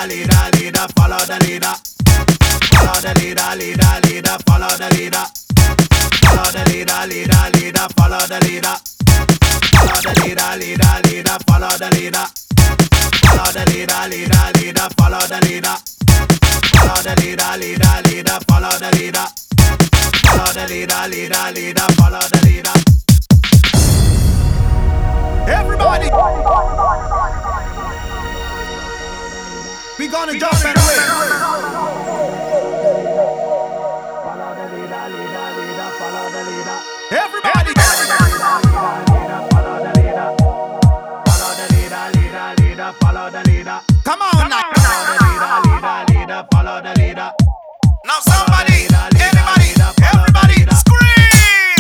leader, follow the leader. Follow the leader, leader, follow the leader. Follow the leader, follow the leader. Follow the leader, follow the leader. Follow the leader, follow the leader. Follow the leader, follow the leader. Follow the leader, follow the leader. Everybody, we gonna jump and win. Follow the leader, follow the leader. Everybody, follow the leader, follow the leader, follow the leader. Come on now, follow the leader, follow the leader. Now somebody, anybody, everybody, scream!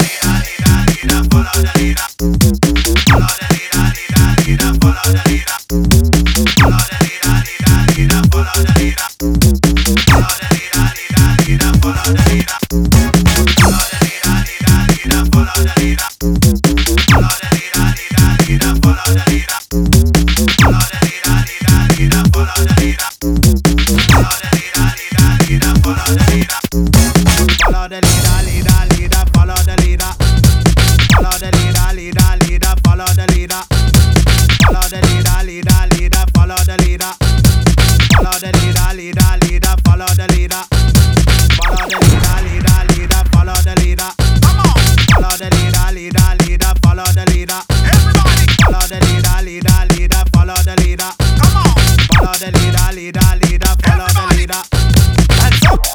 Follow the leader, follow the leader. Follow the leader, follow the leader. Follow the leader, follow the leader. Follow the leader, follow the leader. Follow the leader, follow the leader. Follow the leader, follow the leader. Follow the leader, follow the leader. Follow the leader, follow the leader. Follow the leader, follow the leader. Follow the leader, follow the leader. Follow the leader, follow the leader. Follow the leader, follow the leader. Follow the leader. Come on, follow the leader. Follow the leader. Everybody, follow the leader. Follow the leader. Come on, follow the leader. Follow the leader. Hands up,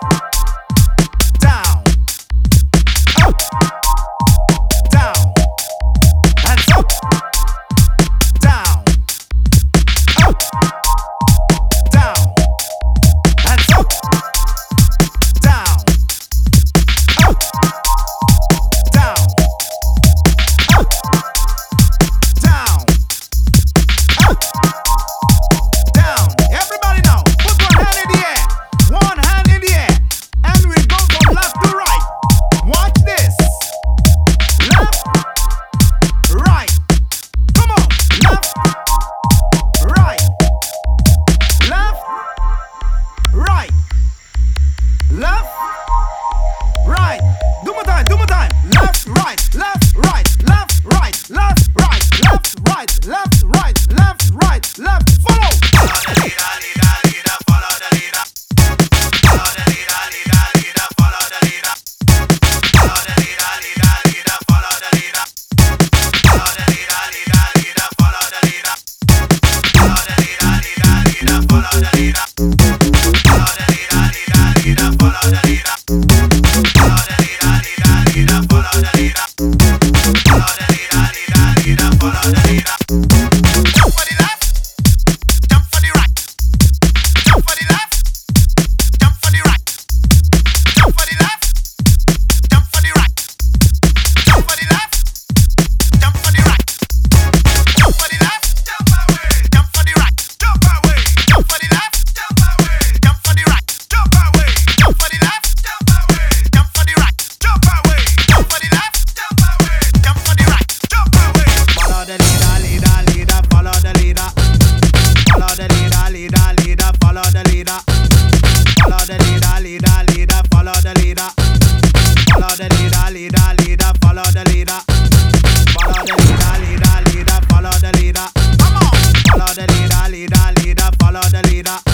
down, up, down. Hands up, down, up, down. Hands up, down, up, down, up, down, up, down. Everybody now, put one hand in the air. One hand in the air. And we go from left to right. Watch this. Left, right. Come on. Left, right. Left, right. Left, right. Do my time, do my time. Left, right, left, right, left, right, left, right, left, right, left, right, left, right, left. Follow. Follow the leader, follow the leader. Follow the leader, follow the leader. Follow the leader, follow the leader. Follow the leader, follow the leader. Follow the leader, follow the leader. Follow the leader, follow the leader. Follow the leader, follow the leader. Follow the leader, follow the leader. Jump for the left, jump for the right. Jump for the left, jump for the right. Jump for the left, jump for the right. Jump for the left, jump for the right. Jump for the left, jump away. Jump for the right, jump away. Jump for the left, jump away. Jump for the right, jump away. Jump for the left, jump away. Jump for the right, jump away. Jump for the left, jump away. Jump for the right, jump away. Follow the leader, follow the leader. Follow the leader, follow the leader. Follow the leader, follow the leader. Follow the leader, follow the leader. Follow the leader, follow the leader. Come on, follow the leader, follow the leader.